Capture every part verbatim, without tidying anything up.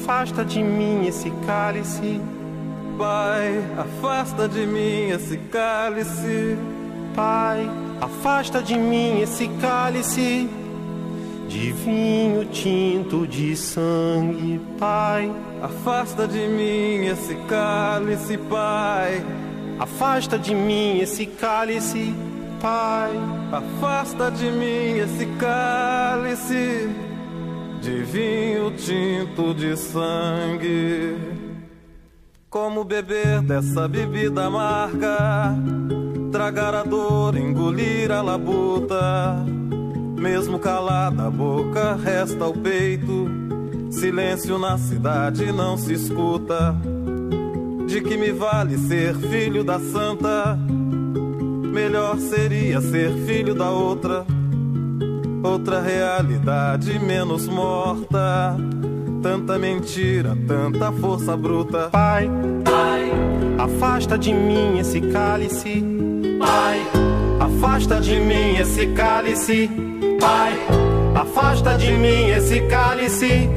afasta de mim esse cálice. Pai, afasta de mim esse cálice. Pai, afasta de mim esse cálice de vinho tinto de sangue. Pai, afasta de mim esse cálice, Pai. Afasta de mim esse cálice, Pai. Afasta de mim esse cálice de vinho tinto de sangue. Como beber dessa bebida amarga, tragar a dor, engolir a labuta. Mesmo calada a boca, resta o peito. Silêncio na cidade não se escuta. De que me vale ser filho da santa? Melhor seria ser filho da outra. Outra realidade menos morta. Tanta mentira, tanta força bruta. Pai, Pai, afasta de mim esse cálice. Pai, afasta de mim esse cálice. Pai, afasta de mim esse cálice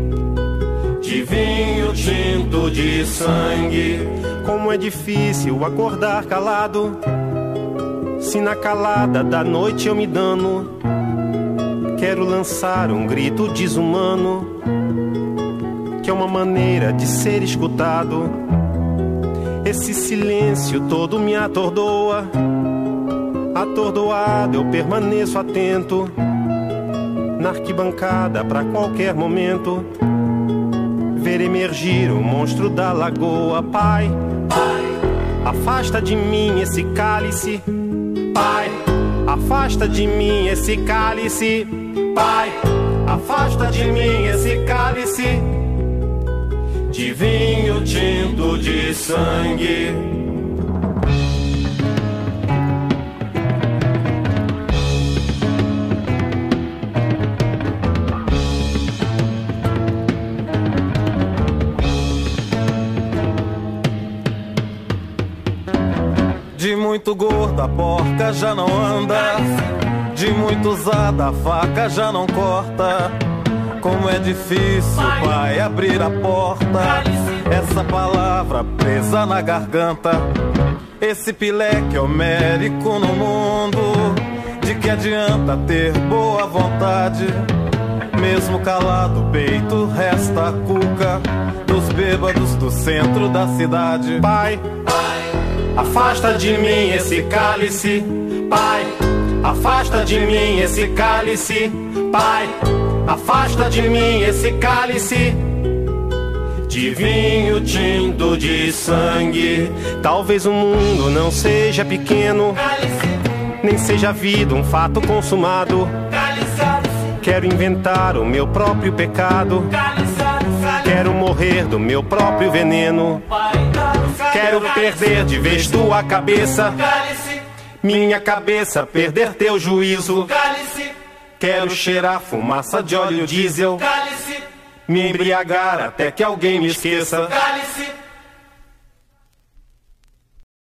de vinho tinto de sangue. Como é difícil acordar calado, se na calada da noite eu me dano. Quero lançar um grito desumano, que é uma maneira de ser escutado. Esse silêncio todo me atordoa. Atordoado eu permaneço atento, na arquibancada pra qualquer momento ver emergir o monstro da lagoa. Pai, Pai, afasta de mim esse cálice. Pai, afasta de mim esse cálice. Pai, afasta de mim esse cálice de vinho tinto de sangue. De muito gorda a porca já não anda, de muito usada a faca já não corta. Como é difícil, pai, abrir a porta. Essa palavra presa na garganta. Esse pileque homérico no mundo. De que adianta ter boa vontade? Mesmo calado o peito resta a cuca dos bêbados do centro da cidade. Pai, afasta de mim esse cálice. Pai, afasta de mim esse cálice. Pai, afasta de mim esse cálice de vinho tinto de sangue. Talvez o mundo não seja pequeno, nem seja a vida um fato consumado. Quero inventar o meu próprio pecado. Quero morrer do meu próprio veneno. Quero perder de vez tua cabeça, minha cabeça perder teu juízo. Quero cheirar fumaça de óleo diesel, me embriagar até que alguém me esqueça.